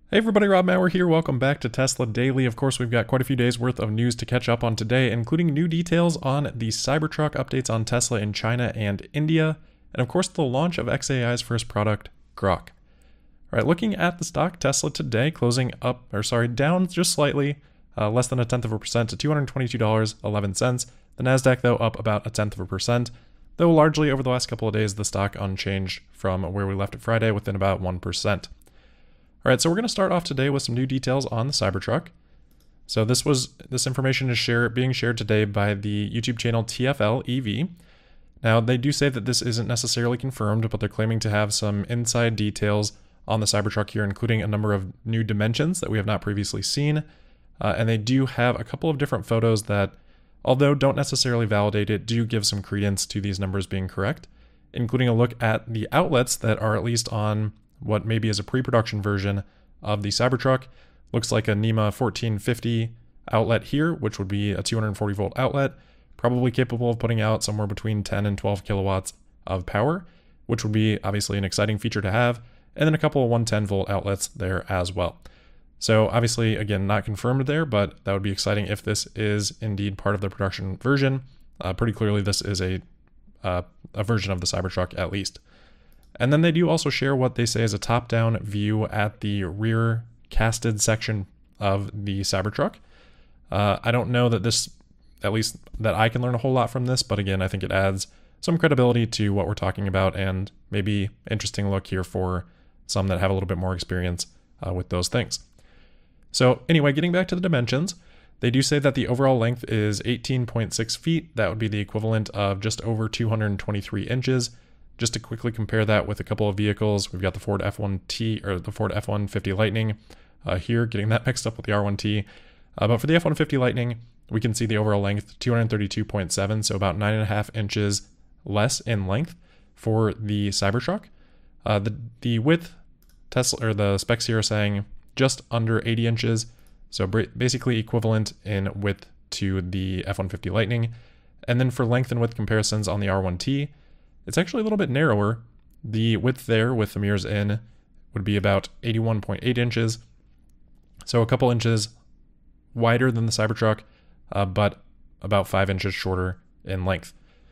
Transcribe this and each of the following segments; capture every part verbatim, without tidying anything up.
Hey everybody, Rob Maurer here. Welcome back to Tesla Daily. Of course, we've got quite a few days worth of news to catch up on today, including new details on the Cybertruck, updates on Tesla in China and India, and of course the launch of x A I's first product, Grok. All right, looking at the stock, Tesla today closing up, or sorry, down just slightly, uh, less than a tenth of a percent to two hundred twenty-two dollars and eleven cents. The Nasdaq though up about a tenth of a percent, though largely over the last couple of days the stock unchanged from where we left it Friday, within about one percent. All right, so we're going to start off today with some new details on the Cybertruck. So this was this information is share, being shared today by the YouTube channel T F L E V. Now, they do say that this isn't necessarily confirmed, but they're claiming to have some inside details on the Cybertruck here, including a number of new dimensions that we have not previously seen. Uh, and they do have a couple of different photos that, although don't necessarily validate it, do give some credence to these numbers being correct, including a look at the outlets that are at least on what maybe is a pre-production version of the Cybertruck. Looks like a NEMA fourteen fifty outlet here, which would be a two hundred forty volt outlet, probably capable of putting out somewhere between ten and twelve kilowatts of power, which would be obviously an exciting feature to have, and then a couple of one hundred ten volt outlets there as well. So obviously, again, not confirmed there, but that would be exciting if this is indeed part of the production version. Uh, pretty clearly, this is a, uh, a version of the Cybertruck at least. And then they do also share what they say is a top-down view at the rear casted section of the Cybertruck. Uh, I don't know that this, at least that I can learn a whole lot from this, but again, I think it adds some credibility to what we're talking about and maybe interesting look here for some that have a little bit more experience uh, with those things. So anyway, getting back to the dimensions, they do say that the overall length is eighteen point six feet. That would be the equivalent of just over two hundred twenty-three inches. Just to quickly compare that with a couple of vehicles, we've got the Ford F one T or the Ford F one fifty Lightning uh, here, getting that mixed up with the R one T. Uh, but for the F one fifty Lightning, we can see the overall length two hundred thirty-two point seven, so about nine and a half inches less in length for the Cybertruck. Uh, the the width, Tesla or the specs here are saying just under eighty inches, so basically equivalent in width to the F one fifty Lightning. And then for length and width comparisons on the R one T, it's actually a little bit narrower. The width there with the mirrors in would be about eighty-one point eight inches. So a couple inches wider than the Cybertruck, uh, but about five inches shorter in length.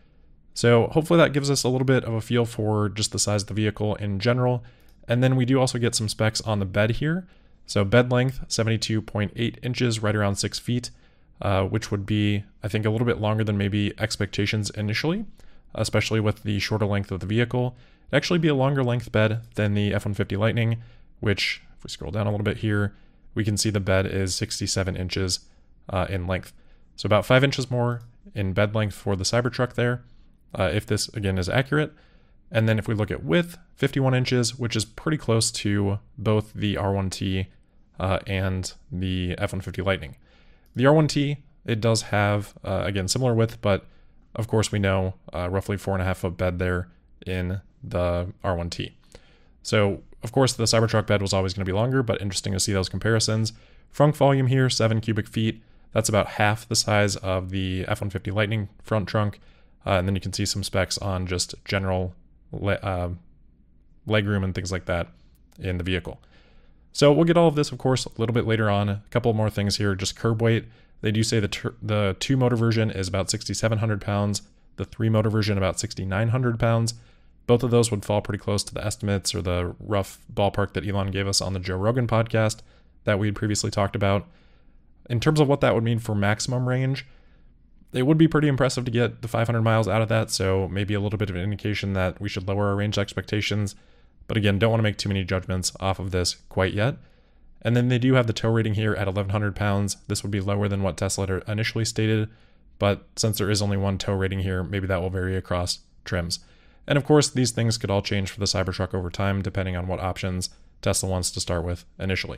So hopefully that gives us a little bit of a feel for just the size of the vehicle in general. And then we do also get some specs on the bed here. So bed length, seventy-two point eight inches, right around six feet, uh, which would be, I think, a little bit longer than maybe expectations initially, especially with the shorter length of the vehicle. It'd actually be a longer length bed than the F one fifty Lightning, which, if we scroll down a little bit here, we can see the bed is sixty-seven inches uh, in length. So about five inches more in bed length for the Cybertruck there, uh, if this, again, is accurate. And then if we look at width, fifty-one inches, which is pretty close to both the R one T uh, and the F one fifty Lightning. The R one T, it does have, uh, again, similar width, but of course, we know uh, roughly four and a half foot bed there in the R one T. So, of course, the Cybertruck bed was always going to be longer, but interesting to see those comparisons. Frunk volume here, seven cubic feet. That's about half the size of the F one fifty Lightning front trunk. Uh, and then you can see some specs on just general le- uh, legroom and things like that in the vehicle. So we'll get all of this, of course, a little bit later on. A couple more things here, just curb weight. They do say the ter- the two motor version is about sixty-seven hundred pounds, the three motor version about sixty-nine hundred pounds. Both of those would fall pretty close to the estimates or the rough ballpark that Elon gave us on the Joe Rogan podcast that we had previously talked about. In terms of what that would mean for maximum range, it would be pretty impressive to get the five hundred miles out of that, so maybe a little bit of an indication that we should lower our range expectations. But again, don't want to make too many judgments off of this quite yet. And then they do have the tow rating here at eleven hundred pounds. This would be lower than what Tesla had initially stated, but since there is only one tow rating here, maybe that will vary across trims. And of course, these things could all change for the Cybertruck over time, depending on what options Tesla wants to start with initially.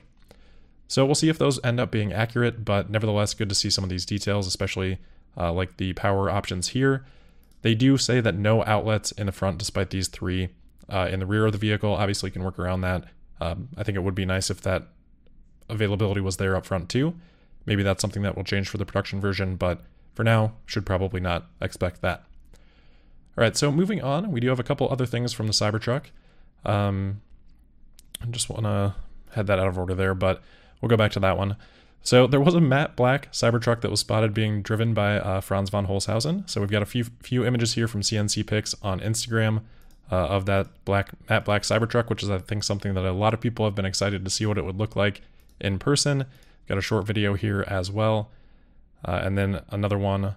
So we'll see if those end up being accurate, but nevertheless, good to see some of these details, especially uh, like the power options here. They do say that no outlets in the front, despite these three uh, in the rear of the vehicle. Obviously, you can work around that. Um, I think it would be nice if that availability was there up front too. Maybe that's something that will change for the production version, but for now, should probably not expect that. All right, so moving on, we do have a couple other things from the Cybertruck. Um, I just want to had that out of order there, but we'll go back to that one. So there was a matte black Cybertruck that was spotted being driven by uh, Franz von Holzhausen. So we've got a few few images here from C N C Pics on Instagram uh, of that black matte black Cybertruck, which is I think something that a lot of people have been excited to see what it would look like in person. Got a short video here as well, uh, and then another one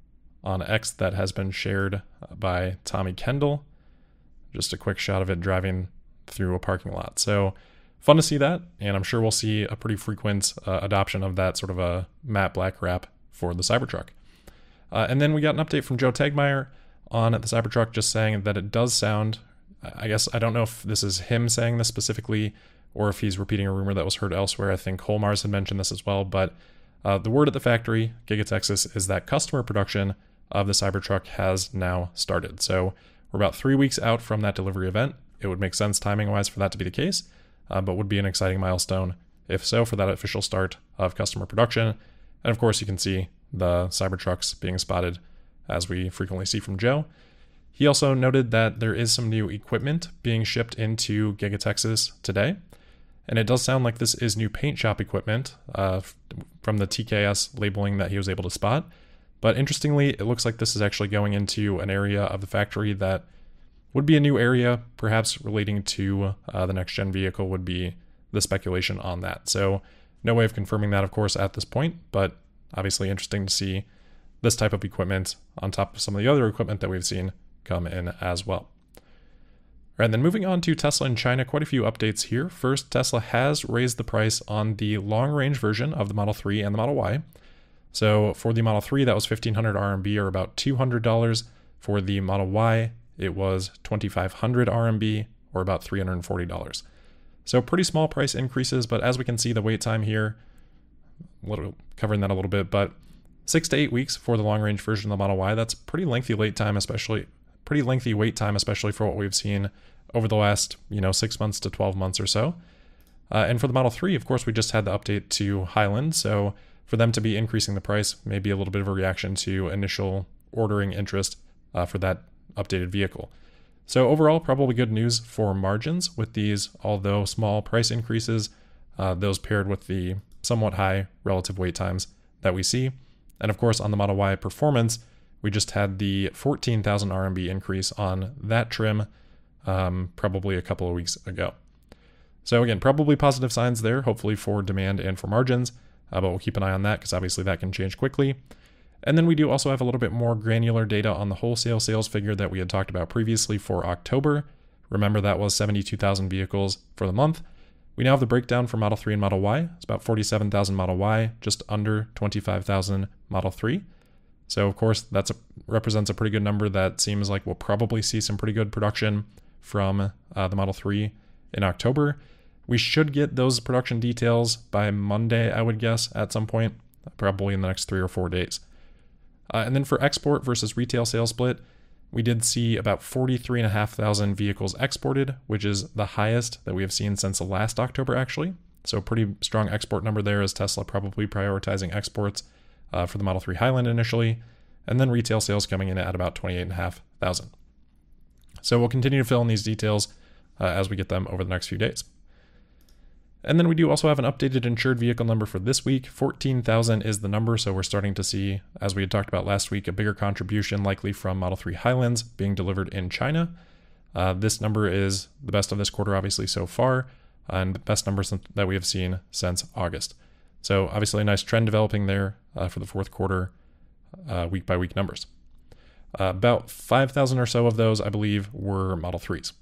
on X that has been shared by Tommy Kendall. Just a quick shot of it driving through a parking lot. So fun to see that, and I'm sure we'll see a pretty frequent uh, adoption of that sort of a matte black wrap for the Cybertruck. Uh, and then we got an update from Joe Tegmeyer on the Cybertruck, just saying that it does sound, I guess, I don't know if this is him saying this specifically or if he's repeating a rumor that was heard elsewhere. I think Holmars had mentioned this as well, but uh, the word at the factory, Giga Texas, is that customer production of the Cybertruck has now started. So we're about three weeks out from that delivery event. It would make sense timing-wise for that to be the case. Uh, but would be an exciting milestone, if so, for that official start of customer production. And of course, you can see the Cybertrucks being spotted, as we frequently see from Joe. He also noted that there is some new equipment being shipped into Giga Texas today. And it does sound like this is new paint shop equipment uh, from the T K S labeling that he was able to spot. But interestingly, it looks like this is actually going into an area of the factory that would be a new area, perhaps relating to uh, the next gen vehicle would be the speculation on that. So no way of confirming that, of course, at this point, but obviously interesting to see this type of equipment on top of some of the other equipment that we've seen come in as well. All right, and then moving on to Tesla in China, quite a few updates here. First, Tesla has raised the price on the long-range version of the Model three and the Model Y. So for the Model three, that was fifteen hundred R M B, or about two hundred dollars. For the Model Y, it was twenty-five hundred R M B, or about three hundred forty dollars. So pretty small price increases, but as we can see, the wait time here, a little, covering that a little bit, but six to eight weeks for the long-range version of the Model Y. That's pretty lengthy wait time, especially pretty lengthy wait time, especially for what we've seen over the last, you know, six months to twelve months or so. Uh, and for the Model three, of course, we just had the update to Highland, so for them to be increasing the price may be a little bit of a reaction to initial ordering interest uh, for that updated vehicle. So overall, probably good news for margins with these, although small price increases, uh, those paired with the somewhat high relative wait times that we see. And of course, on the Model Y performance, we just had the fourteen thousand R M B increase on that trim um, probably a couple of weeks ago. So again, probably positive signs there, hopefully for demand and for margins, uh, but we'll keep an eye on that because obviously that can change quickly. And then we do also have a little bit more granular data on the wholesale sales figure that we had talked about previously for October. Remember, that was seventy-two thousand vehicles for the month. We now have the breakdown for Model three and Model Y. It's about forty-seven thousand Model Y, just under twenty-five thousand Model three. So of course, that represents a pretty good number that seems like we'll probably see some pretty good production from uh, the Model three in October. We should get those production details by Monday, I would guess, at some point, probably in the next three or four days. Uh, and then for export versus retail sales split, we did see about forty-three thousand five hundred vehicles exported, which is the highest that we have seen since the last October, actually. So pretty strong export number there, as Tesla probably prioritizing exports uh, for the Model three Highland initially, and then retail sales coming in at about twenty-eight thousand five hundred. So we'll continue to fill in these details uh, as we get them over the next few days. And then we do also have an updated insured vehicle number for this week. fourteen thousand is the number, so we're starting to see, as we had talked about last week, a bigger contribution likely from Model three Highlands being delivered in China. Uh, this number is the best of this quarter, obviously, so far, and the best number that we have seen since August. So obviously a nice trend developing there uh, for the fourth quarter, uh, week-by-week numbers. Uh, about five thousand or so of those, I believe, were Model threes.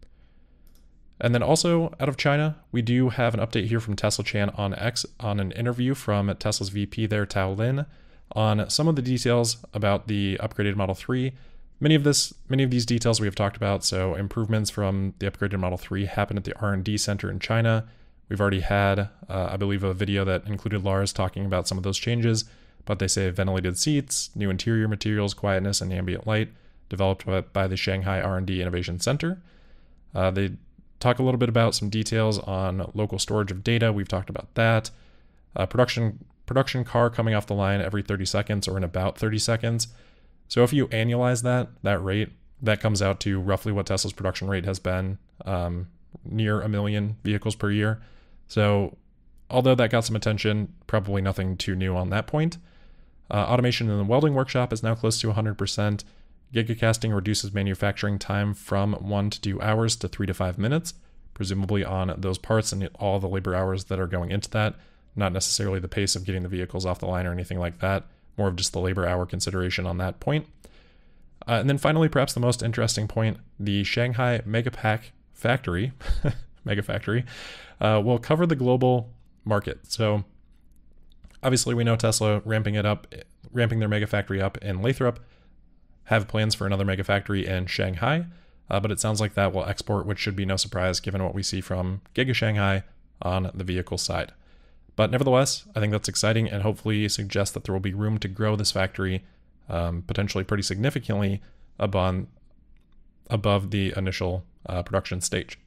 And then also out of China, we do have an update here from Tesla Chan on X on an interview from Tesla's V P there, Tao Lin, on some of the details about the upgraded Model three. Many of this, many of these details we have talked about, so improvements from the upgraded Model three happened at the R and D center in China. We've already had, uh, I believe, a video that included Lars talking about some of those changes, but they say ventilated seats, new interior materials, quietness, and ambient light, developed by the Shanghai R and D Innovation Center. Uh, they talk a little bit about some details on local storage of data. We've talked about that. Uh, production production car coming off the line every thirty seconds, or in about thirty seconds. So if you annualize that, that rate, that comes out to roughly what Tesla's production rate has been, um, near a million vehicles per year. So although that got some attention, probably nothing too new on that point. Uh, automation in the welding workshop is now close to one hundred percent. Gigacasting reduces manufacturing time from one to two hours to three to five minutes, presumably on those parts and all the labor hours that are going into that, not necessarily the pace of getting the vehicles off the line or anything like that, more of just the labor hour consideration on that point. Uh, and then finally, perhaps the most interesting point, the Shanghai Megapack factory, Mega Factory, uh, will cover the global market. So obviously we know Tesla ramping it up, ramping their Mega Factory up in Lathrop, have plans for another Mega Factory in Shanghai, uh, but it sounds like that will export, which should be no surprise given what we see from Giga Shanghai on the vehicle side. But nevertheless, I think that's exciting and hopefully suggests that there will be room to grow this factory um, potentially pretty significantly above, above the initial uh, production stage.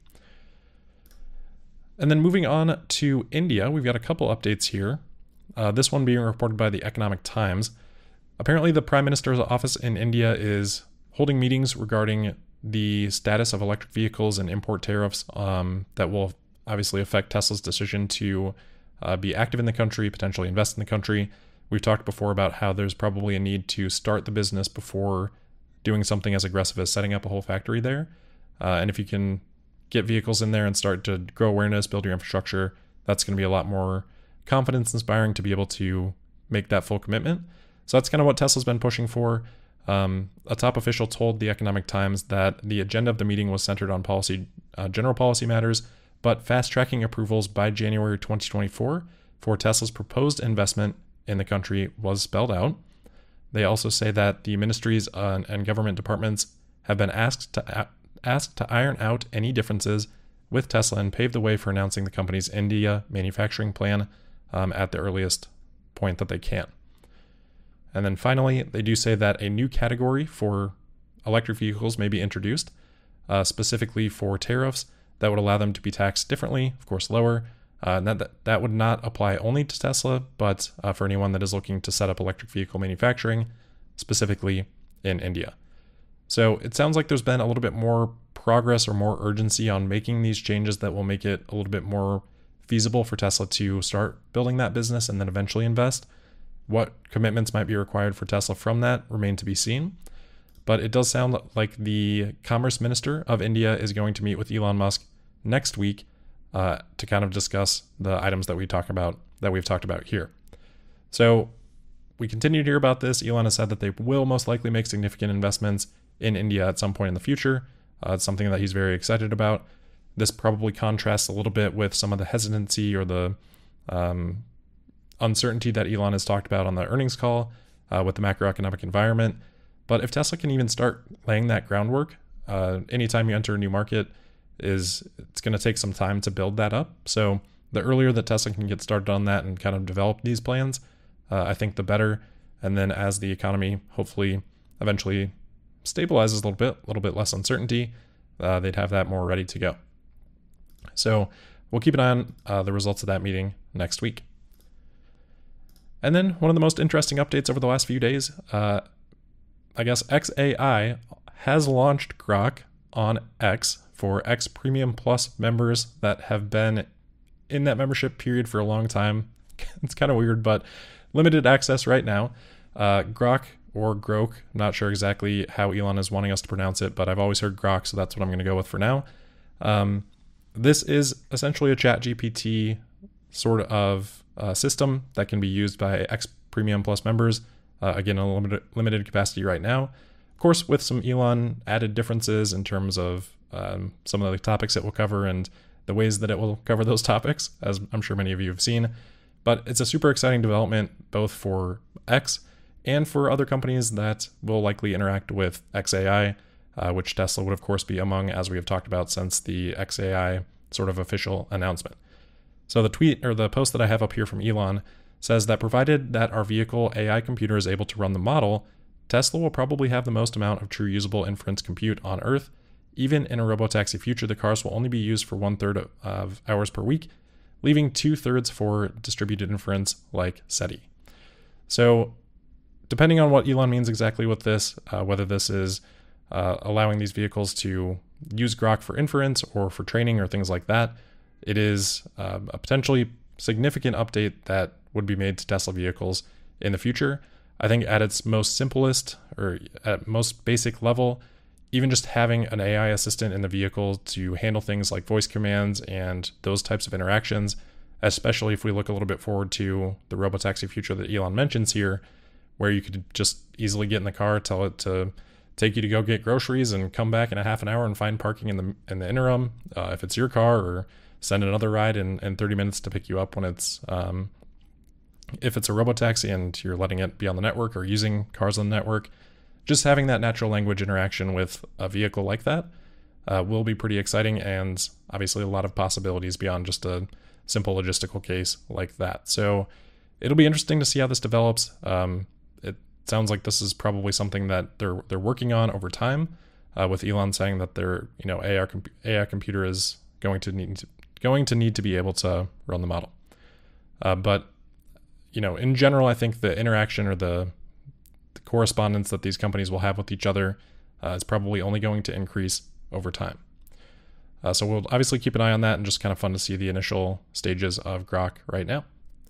And then moving on to India, we've got a couple updates here. Uh, this one being reported by the Economic Times. Apparently the Prime Minister's office in India is holding meetings regarding the status of electric vehicles and import tariffs um, that will obviously affect Tesla's decision to uh, be active in the country, potentially invest in the country. We've talked before about how there's probably a need to start the business before doing something as aggressive as setting up a whole factory there. Uh, and if you can get vehicles in there and start to grow awareness, build your infrastructure, that's going to be a lot more confidence inspiring to be able to make that full commitment. So that's kind of what Tesla's been pushing for. Um, a top official told the Economic Times that the agenda of the meeting was centered on policy, uh, general policy matters, but fast-tracking approvals by January twenty twenty-four for Tesla's proposed investment in the country was spelled out. They also say that the ministries uh, and government departments have been asked to uh, asked to iron out any differences with Tesla and pave the way for announcing the company's India manufacturing plan um, at the earliest point that they can. And then finally, they do say that a new category for electric vehicles may be introduced, uh, specifically for tariffs that would allow them to be taxed differently, of course lower. Uh, and that, that would not apply only to Tesla, but uh, for anyone that is looking to set up electric vehicle manufacturing, specifically in India. So it sounds like there's been a little bit more progress or more urgency on making these changes that will make it a little bit more feasible for Tesla to start building that business and then eventually invest. What commitments might be required for Tesla from that remain to be seen. But it does sound like the Commerce Minister of India is going to meet with Elon Musk next week uh, to kind of discuss the items that we talk about, that we've talked about here. So we continue to hear about this. Elon has said that they will most likely make significant investments in India at some point in the future. Uh, it's something that he's very excited about. This probably contrasts a little bit with some of the hesitancy or the um, uncertainty that Elon has talked about on the earnings call uh, with the macroeconomic environment. But if Tesla can even start laying that groundwork, uh, anytime you enter a new market, is it's going to take some time to build that up. So the earlier that Tesla can get started on that and kind of develop these plans, uh, I think the better. And then as the economy hopefully eventually stabilizes a little bit, a little bit less uncertainty, uh, they'd have that more ready to go. So we'll keep an eye on uh, the results of that meeting next week. And then one of the most interesting updates over the last few days, uh, I guess X A I has launched Grok on X for X Premium Plus members that have been in that membership period for a long time. It's kind of weird, but limited access right now. Uh, Grok or Grok, not sure exactly how Elon is wanting us to pronounce it, but I've always heard Grok, so that's what I'm going to go with for now. Um, this is essentially a ChatGPT sort of uh, system that can be used by X Premium Plus members. Uh, again, a limited, limited capacity right now. Of course, with some Elon added differences in terms of um, some of the topics it will cover and the ways that it will cover those topics, as I'm sure many of you have seen. But it's a super exciting development, both for X and for other companies that will likely interact with X A I, uh, which Tesla would, of course, be among, as we have talked about since the X A I sort of official announcement. So the tweet or the post that I have up here from Elon says that provided that our vehicle A I computer is able to run the model, Tesla will probably have the most amount of true usable inference compute on Earth. Even in a robotaxi future, the cars will only be used for one third of hours per week, leaving two thirds for distributed inference like SETI. So depending on what Elon means exactly with this, uh, whether this is uh, allowing these vehicles to use Grok for inference or for training or things like that, it is uh, a potentially significant update that would be made to Tesla vehicles in the future. I think at its most simplest or at most basic level, even just having an A I assistant in the vehicle to handle things like voice commands and those types of interactions, especially if we look a little bit forward to the robotaxi future that Elon mentions here, where you could just easily get in the car, tell it to take you to go get groceries and come back in a half an hour and find parking in the in the interim, uh, if it's your car, or send another ride in, in thirty minutes to pick you up when it's, um, if it's a robotaxi and you're letting it be on the network or using cars on the network. Just having that natural language interaction with a vehicle like that uh, will be pretty exciting, and obviously a lot of possibilities beyond just a simple logistical case like that. So it'll be interesting to see how this develops. Um, it sounds like this is probably something that they're they're working on over time, uh, with Elon saying that their you know A I comp- A I computer is going to need to, going to need to be able to run the model. Uh, but you know, in general, I think the interaction or the the correspondence that these companies will have with each other uh, is probably only going to increase over time. Uh, so we'll obviously keep an eye on that, and just kind of fun to see the initial stages of Grok right now.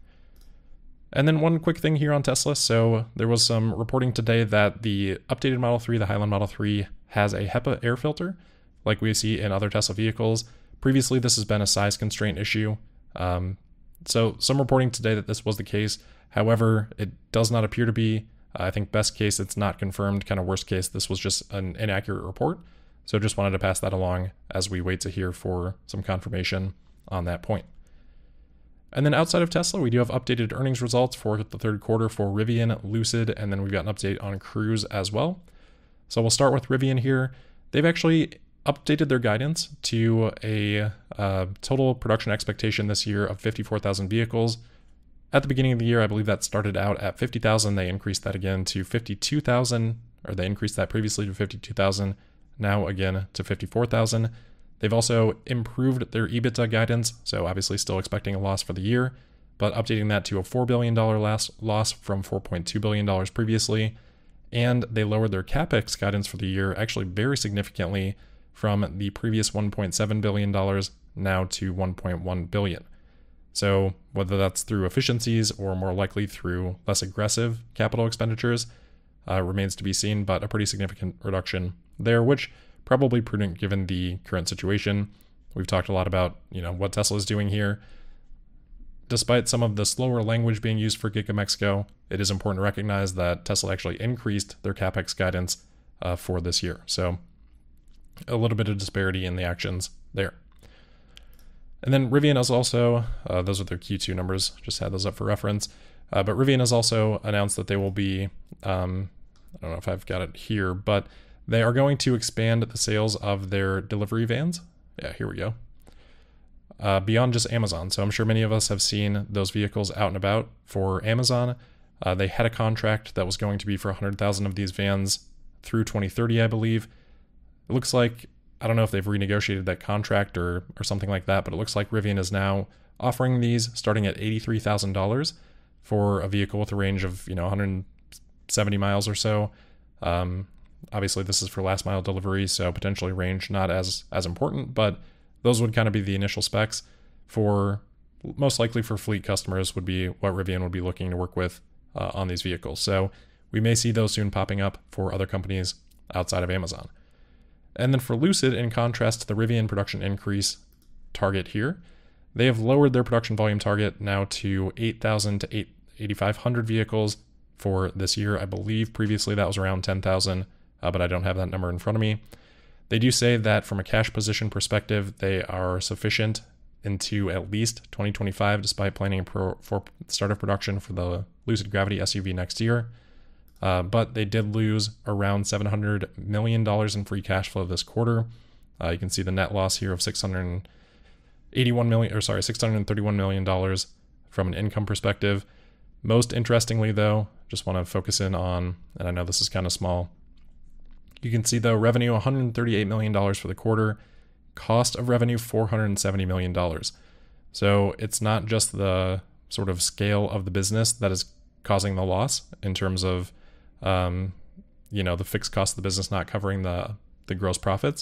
And then one quick thing here on Tesla. So there was some reporting today that the updated Model three, the Highline Model three, has a HEPA air filter like we see in other Tesla vehicles. Previously, this has been a size constraint issue. Um, so some reporting today that this was the case. However, it does not appear to be. I think best case, it's not confirmed. Kind of worst case, this was just an inaccurate report. So just wanted to pass that along as we wait to hear for some confirmation on that point. And then outside of Tesla, we do have updated earnings results for the third quarter for Rivian, Lucid, and then we've got an update on Cruise as well. So we'll start with Rivian here. They've actually updated their guidance to a uh, total production expectation this year of fifty-four thousand vehicles. At the beginning of the year, I believe that started out at fifty thousand. They increased that again to fifty-two thousand, or they increased that previously to fifty-two thousand, now again to fifty-four thousand. They've also improved their EBITDA guidance, so obviously still expecting a loss for the year, but updating that to a four billion dollars loss from four point two billion dollars previously. And they lowered their CapEx guidance for the year actually very significantly from the previous one point seven billion dollars now to one point one billion dollars. So whether that's through efficiencies or more likely through less aggressive capital expenditures uh, remains to be seen, but a pretty significant reduction there, which probably prudent given the current situation. We've talked a lot about, you know, what Tesla is doing here. Despite some of the slower language being used for Giga Mexico, it is important to recognize that Tesla actually increased their CapEx guidance uh, for this year. So a little bit of disparity in the actions there. And then Rivian is also, uh, those are their Q two numbers, just had those up for reference. Uh, but Rivian has also announced that they will be, um, I don't know if I've got it here, but they are going to expand the sales of their delivery vans. Yeah, here we go. Uh, beyond just Amazon. So I'm sure many of us have seen those vehicles out and about for Amazon. Uh, they had a contract that was going to be for one hundred thousand of these vans through twenty thirty, I believe. It looks like, I don't know if they've renegotiated that contract or or something like that, but it looks like Rivian is now offering these starting at eighty-three thousand dollars for a vehicle with a range of, you know, one hundred seventy miles or so. Um, obviously, this is for last mile delivery, so potentially range not as as important, but those would kind of be the initial specs for, most likely for fleet customers would be what Rivian would be looking to work with uh, on these vehicles. So we may see those soon popping up for other companies outside of Amazon. And then for Lucid, in contrast to the Rivian production increase target here, they have lowered their production volume target now to eight thousand to eight thousand five hundred vehicles for this year. I believe previously that was around ten thousand, uh, but I don't have that number in front of me. They do say that from a cash position perspective, they are sufficient into at least twenty twenty-five, despite planning for start of production for the Lucid Gravity S U V next year. Uh, but they did lose around seven hundred million dollars in free cash flow this quarter. Uh, you can see the net loss here of six hundred eighty-one million dollars, or sorry, six hundred thirty-one million dollars from an income perspective. Most interestingly, though, just want to focus in on, and I know this is kind of small, you can see though revenue one hundred thirty-eight million dollars for the quarter, cost of revenue four hundred seventy million dollars. So it's not just the sort of scale of the business that is causing the loss in terms of Um, you know, the fixed cost of the business not covering the, the gross profits.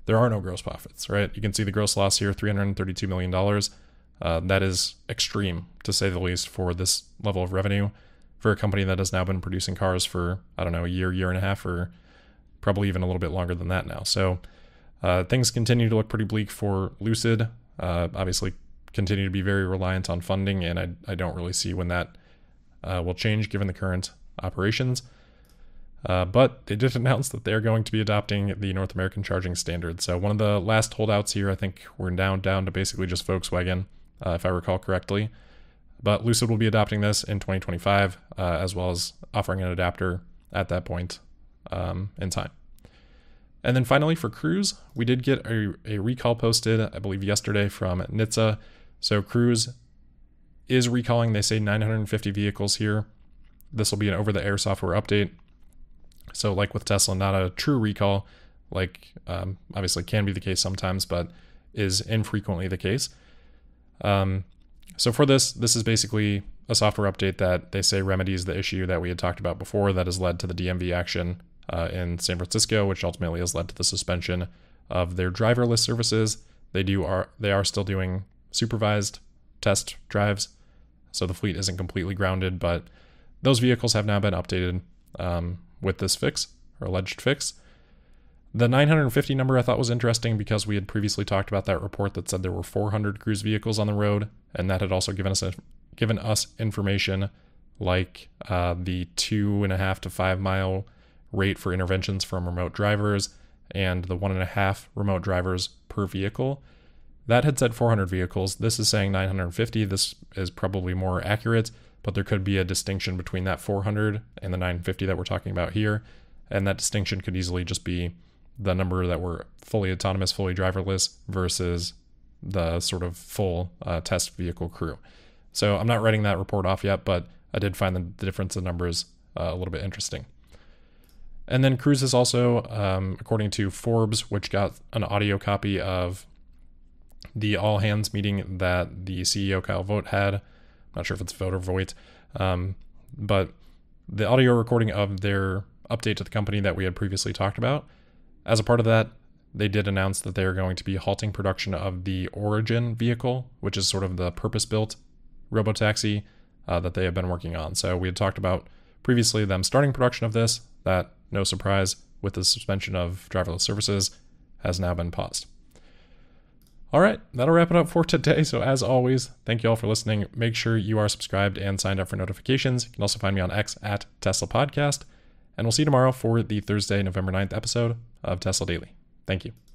there are no gross profits, right? You can see the gross loss here, three hundred thirty-two million dollars. Uh, that is extreme, to say the least, for this level of revenue for a company that has now been producing cars for, I don't know, a year, year and a half, or probably even a little bit longer than that now. So uh, things continue to look pretty bleak for Lucid. Uh, obviously, continue to be very reliant on funding, and I, I don't really see when that uh, will change given the current operations. Uh, but they did announce that they're going to be adopting the North American charging standard. So one of the last holdouts here, I think we're down down to basically just Volkswagen, uh, if I recall correctly. But Lucid will be adopting this in twenty twenty-five, uh, as well as offering an adapter at that point um, in time. And then finally for Cruise, we did get a, a recall posted, I believe yesterday, from N H T S A. So Cruise is recalling, they say, nine hundred fifty vehicles here. This will be an over-the-air software update. So like with Tesla, not a true recall, like um, obviously can be the case sometimes, but is infrequently the case. Um, so for this, this is basically a software update that they say remedies the issue that we had talked about before that has led to the D M V action uh, in San Francisco, which ultimately has led to the suspension of their driverless services. They do are they are still doing supervised test drives, so the fleet isn't completely grounded, but those vehicles have now been updated um, with this fix, or alleged fix. The nine hundred fifty number I thought was interesting because we had previously talked about that report that said there were four hundred Cruise vehicles on the road, and that had also given us a, given us information like uh, the two and a half to five mile rate for interventions from remote drivers and the one and a half remote drivers per vehicle. That had said four hundred vehicles. This is saying nine hundred fifty. This is probably more accurate, but there could be a distinction between that four hundred and the nine hundred fifty that we're talking about here. And that distinction could easily just be the number that were fully autonomous, fully driverless versus the sort of full uh, test vehicle crew. So I'm not writing that report off yet, but I did find the, the difference in numbers uh, a little bit interesting. And then Cruise is also, um, according to Forbes, which got an audio copy of the all hands meeting that the C E O Kyle Vogt had. I'm not sure if it's Vogt or Voigt, um, but the audio recording of their update to the company that we had previously talked about. As a part of that, they did announce that they are going to be halting production of the Origin vehicle, which is sort of the purpose-built robotaxi uh, that they have been working on. So we had talked about previously them starting production of this. That, no surprise, with the suspension of driverless services, has now been paused. All right, that'll wrap it up for today. So as always, thank you all for listening. Make sure you are subscribed and signed up for notifications. You can also find me on X at Tesla Podcast. And we'll see you tomorrow for the Thursday, November ninth episode of Tesla Daily. Thank you.